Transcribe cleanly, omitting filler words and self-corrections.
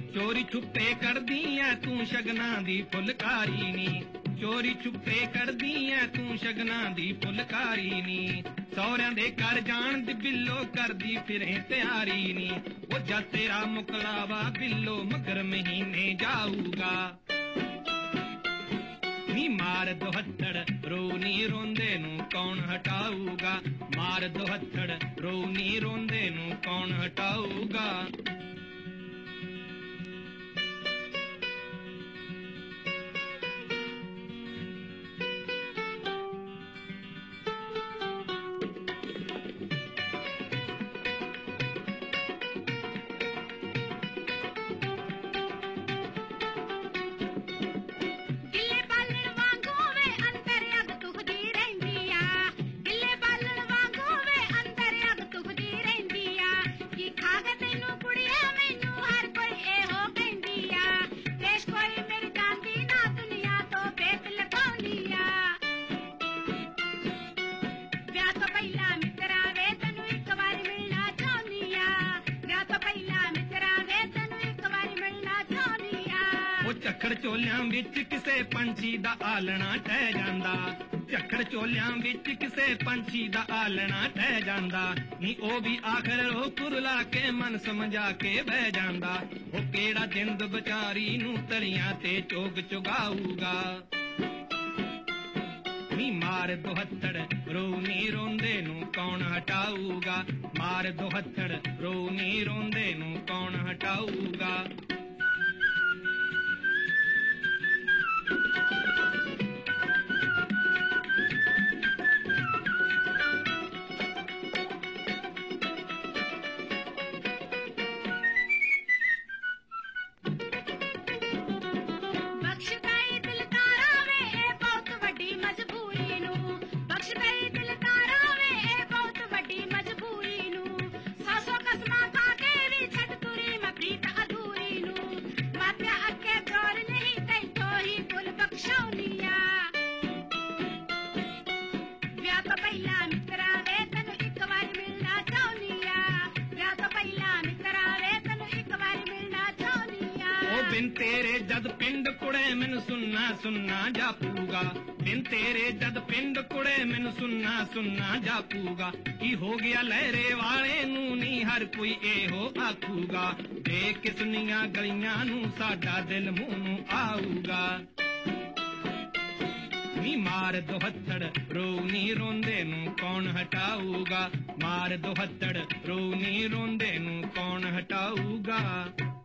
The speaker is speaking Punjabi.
ਚੋਰੀ ਛੁਪੇ ਕਰਦੀ ਐ ਤੂੰ ਸ਼ਗਨਾਂ ਦੀ ਫੁਲਕਾਰੀ ਨੀ, ਚੋਰੀ ਛੁਪੇ ਕਰਦੀ ਐ ਤੂੰ ਸ਼ਗਨਾਂ ਦੀ ਫੁਲਕਾਰੀ ਨੀ। ਸਹੁਰਿਆਂ ਦੇ ਘਰ ਜਾਣ ਦੀ ਬਿੱਲੋ ਕਰਦੀ ਫਿਰੇ ਤਿਆਰੀ ਨੀ, ਉਹ ਜਦ ਤੇਰਾ ਮੁਕਲਾਵਾ ਬਿੱਲੋ ਮਗਰ ਮਹੀਨੇ ਜਾਊਗਾ। ਨੀ ਮਾਰ ਦੁਹੱਥੜ ਰੋ ਨੀ ਰੋਂਦੇ ਨੂੰ ਕੌਣ ਹਟਾਊਗਾ, ਮਾਰ ਦੁਹੱਥੜ ਰੋ ਨੀ ਰੋਂਦੇ ਨੂੰ ਕੌਣ ਹਟਾਊਗਾ। ਝੱਖੜ ਚੋਲਿਆਂ ਵਿੱਚ ਕਿਸੇ ਪੰਛੀ ਦਾ ਆਲਣਾ ਟਹਿ ਜਾਂਦਾ, ਝੱਖੜ ਚੋਲਿਆਂ ਵਿੱਚ ਕਿਸੇ ਪੰਛੀ ਦਾ ਆਲਣਾ ਟਹਿ ਜਾਂਦਾ। ਨੀ ਉਹ ਵੀ ਆਖਰ ਉਹ ਕੁਰਲਾ ਕੇ ਮਨ ਸਮਝਾ ਕੇ ਬਹਿ ਜਾਂਦਾ, ਉਹ ਕਿਹੜਾ ਜਿੰਦ ਵਿਚਾਰੀ ਨੂੰ ਤਲੀਆਂ ਤੇ ਚੋਗ ਚੁਗਾਊਗਾ। ਨੀ ਮਾਰ ਦੁਹੱਥੜ ਰੋ ਨੀ ਰੋਂਦੇ ਨੂੰ ਕੌਣ ਹਟਾਊਗਾ, ਮਾਰ ਦੁਹੱਥੜ ਰੋ ਨੀ ਰੋਂਦੇ ਨੂੰ ਕੌਣ ਹਟਾਊਗਾ। ਬਿਨ ਤੇਰੇ ਜਦ ਪਿੰਡ ਕੁੜੇ ਮੈਨੂੰ ਸੁਣਨਾ ਸੁਣਨਾ ਜਾਪੂਗਾ, ਬਿਨ ਤੇਰੇ ਜਦ ਪਿੰਡ ਕੁੜੇ ਮੈਨੂੰ ਸੁਣਨਾ ਸੁਣਨਾ ਜਾਪੂਗਾ। ਕੀ ਹੋ ਗਿਆ ਲਹਿਰੇ ਵਾਲੇ ਨੂੰ ਨੀ ਹਰ ਕੋਈ ਇਹੋ ਆਖੂਗਾ, ਦੇਖ ਕੇ ਸੁਨੀਆਂ ਗਲੀਆਂ ਨੂੰ ਸਾਡਾ ਦਿਲ ਮੂੰਹ ਨੂੰ ਆਊਗਾ। ਨੀ ਮਾਰ ਦੁਹੱਥੜ ਰੋ ਨੀ ਰੋਂਦੇ ਨੂੰ ਕੌਣ ਹਟਾਊਗਾ, ਮਾਰ ਦੁਹੱਥੜ ਰੋ ਨੀ ਰੋਂਦੇ ਨੂੰ ਕੌਣ ਹਟਾਊਗਾ।